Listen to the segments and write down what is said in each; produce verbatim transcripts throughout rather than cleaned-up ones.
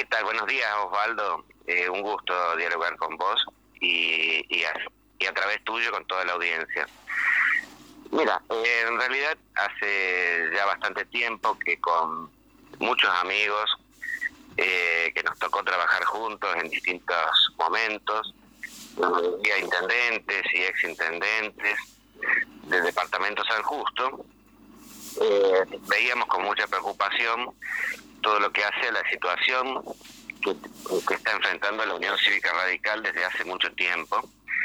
¿Qué tal? Buenos días, Osvaldo. Eh, un gusto dialogar con vos y, y, a, y a través tuyo con toda la audiencia. Mira, eh, en realidad hace ya bastante tiempo que con muchos amigos eh, que nos tocó trabajar juntos en distintos momentos, eh, intendentes y exintendentes del departamento San Justo, eh, veíamos con mucha preocupación todo lo que hace a la situación que, que está enfrentando la Unión Cívica Radical desde hace mucho tiempo,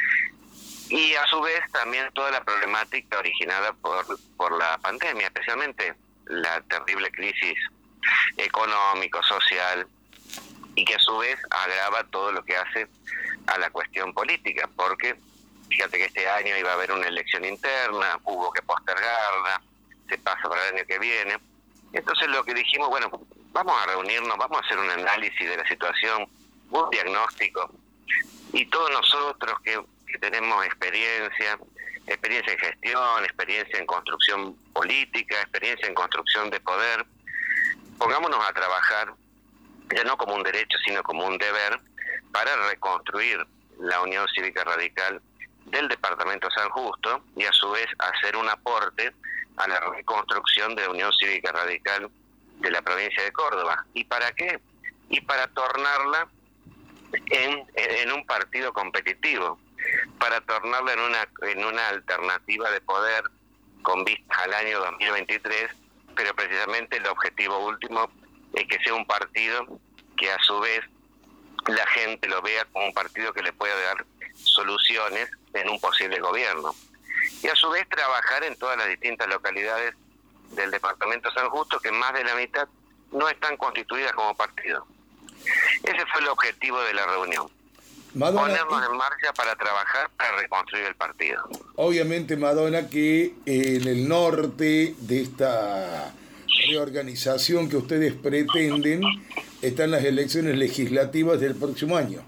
y a su vez también toda la problemática originada por, por la pandemia, especialmente la terrible crisis económico, social, y que a su vez agrava todo lo que hace a la cuestión política, porque fíjate que este año iba a haber una elección interna, hubo que postergarla, se pasa para el año que viene. Entonces lo que dijimos, bueno, vamos a reunirnos, vamos a hacer un análisis de la situación, un diagnóstico, y todos nosotros que, que tenemos experiencia, experiencia en gestión, experiencia en construcción política, experiencia en construcción de poder, pongámonos a trabajar, ya no como un derecho, sino como un deber, para reconstruir la Unión Cívica Radical del Departamento San Justo y a su vez hacer un aporte a la reconstrucción de la Unión Cívica Radical de la provincia de Córdoba. ¿Y para qué? Y para tornarla en, en un partido competitivo, para tornarla en una, en una alternativa de poder con vistas al año dos mil veintitrés, pero precisamente el objetivo último es que sea un partido que a su vez la gente lo vea como un partido que le pueda dar soluciones en un posible gobierno. Y a su vez trabajar en todas las distintas localidades del departamento San Justo, que más de la mitad no están constituidas como partido. Ese fue el objetivo de la reunión. Madonna, ponernos en marcha para trabajar para reconstruir el partido. Obviamente, Madonna, que en el norte de esta reorganización que ustedes pretenden están las elecciones legislativas del próximo año.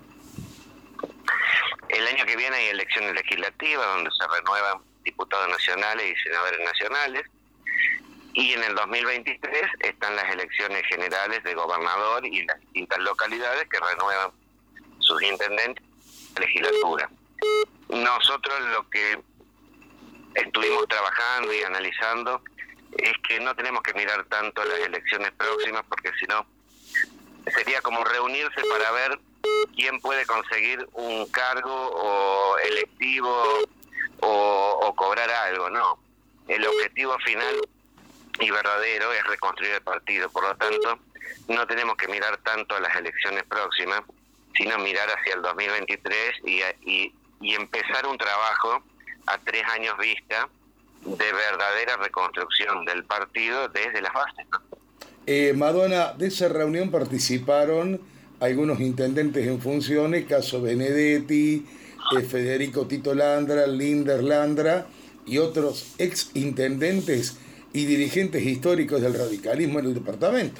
El año que viene hay elecciones legislativas donde se renuevan diputados nacionales y senadores nacionales, y en el dos mil veintitrés están las elecciones generales de gobernador y las distintas localidades que renuevan sus intendentes de la legislatura. Nosotros lo que estuvimos trabajando y analizando es que no tenemos que mirar tanto las elecciones próximas, porque si no sería como reunirse para ver quién puede conseguir un cargo o electivo o, o cobrar algo. No, el objetivo final y verdadero es reconstruir el partido. Por lo tanto, no tenemos que mirar tanto a las elecciones próximas, sino mirar hacia el dos mil veintitrés y, y, y empezar un trabajo a tres años vista de verdadera reconstrucción del partido desde las bases, ¿no? Eh, Madonna, de esa reunión participaron algunos intendentes en funciones, caso Benedetti, eh, Federico Tito Landra, Linder Landra y otros ex intendentes y dirigentes históricos del radicalismo en el departamento.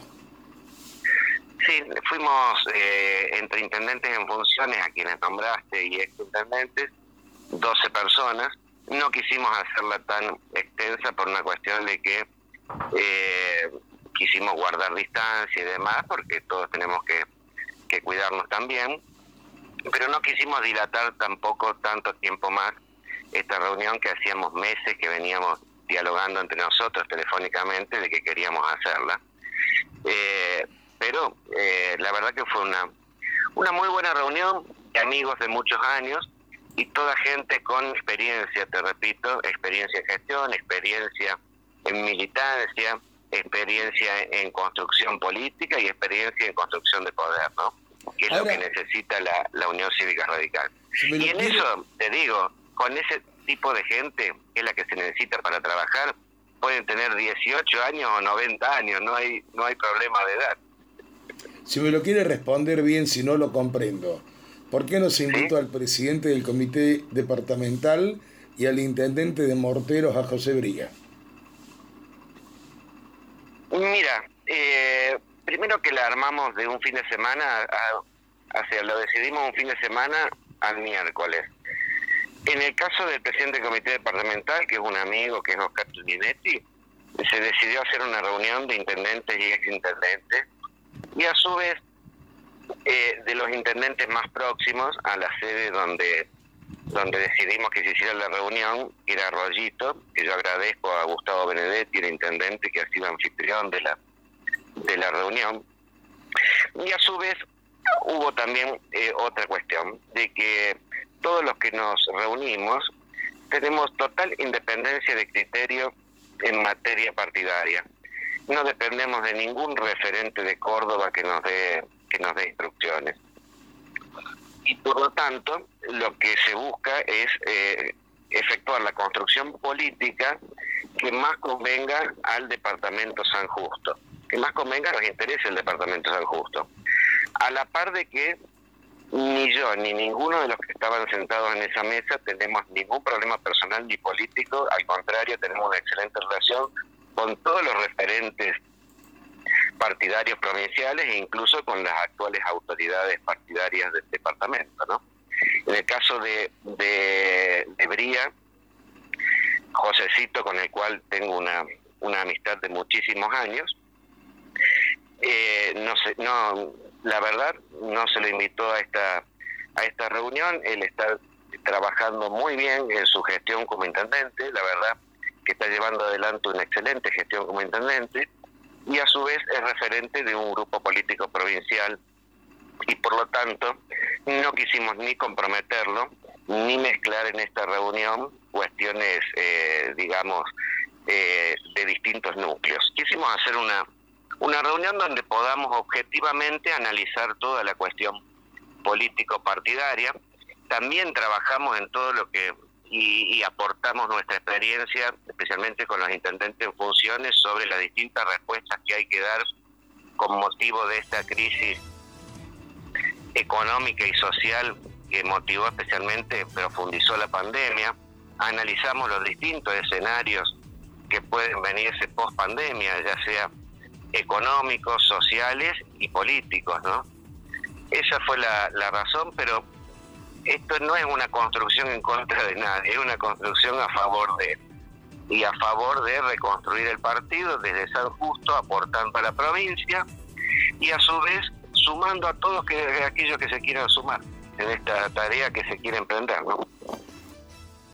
Sí, fuimos eh, entre intendentes en funciones, a quienes nombraste, y ex intendentes, doce personas. No quisimos hacerla tan extensa por una cuestión de que eh, quisimos guardar distancia y demás, porque todos tenemos que, que cuidarnos también, pero no quisimos dilatar tampoco tanto tiempo más esta reunión que hacíamos meses que veníamos dialogando entre nosotros telefónicamente de que queríamos hacerla. Eh, pero eh, la verdad que fue una, una muy buena reunión de amigos de muchos años y toda gente con experiencia, te repito, experiencia en gestión, experiencia en militancia, experiencia en construcción política y experiencia en construcción de poder, ¿no? Que es Ahora, lo que necesita la, la Unión Cívica Radical. Si y en quiero... eso, te digo, con ese tipo de gente, que es la que se necesita para trabajar, pueden tener dieciocho años o noventa años, no hay, no hay problema de edad. Si me lo quiere responder bien, si no lo comprendo, ¿por qué no se invitó ¿Sí? al presidente del comité departamental y al intendente de Morteros, a José Briga? Mira, eh, primero que la armamos de un fin de semana, a, a, o sea, lo decidimos un fin de semana al miércoles. En el caso del presidente del comité departamental, que es un amigo, que es Oscar Tuninetti, se decidió hacer una reunión de intendentes y exintendentes, y a su vez eh, de los intendentes más próximos a la sede donde donde decidimos que se hiciera la reunión, que era Arroyito, que yo agradezco a Gustavo Benedetti, el intendente, que ha sido anfitrión de la de la reunión. Y a su vez hubo también eh, otra cuestión, de que todos los que nos reunimos tenemos total independencia de criterio en materia partidaria. No dependemos de ningún referente de Córdoba que nos dé que nos dé instrucciones. Y por lo tanto, lo que se busca es eh, efectuar la construcción política que más convenga al Departamento San Justo, que más convenga a los intereses del Departamento San Justo. A la par de que ni yo ni ninguno de los que estaban sentados en esa mesa tenemos ningún problema personal ni político, al contrario, tenemos una excelente relación con todos los referentes partidarios provinciales e incluso con las actuales autoridades partidarias del departamento, ¿no? En el caso de, de, de Bría, Josecito, con el cual tengo una, una amistad de muchísimos años, eh, no sé, no, la verdad no se lo invitó a esta a esta reunión. Él está trabajando muy bien en su gestión como intendente, la verdad que está llevando adelante una excelente gestión como intendente, y a su vez es referente de un grupo político provincial, y por lo tanto no quisimos ni comprometerlo ni mezclar en esta reunión cuestiones, eh, digamos, eh, de distintos núcleos. Quisimos hacer una, una reunión donde podamos objetivamente analizar toda la cuestión político-partidaria. También trabajamos en todo lo que Y, y aportamos nuestra experiencia, especialmente con los intendentes en funciones, sobre las distintas respuestas que hay que dar con motivo de esta crisis económica y social que motivó especialmente, profundizó la pandemia. Analizamos los distintos escenarios que pueden venirse post pandemia, ya sea económicos, sociales y políticos, ¿no? Esa fue la, la razón, pero esto no es una construcción en contra de nadie, es una construcción a favor de, y a favor de reconstruir el partido desde San Justo, aportando a la provincia y a su vez sumando a todos que, aquellos que se quieran sumar en esta tarea que se quiere emprender, ¿no?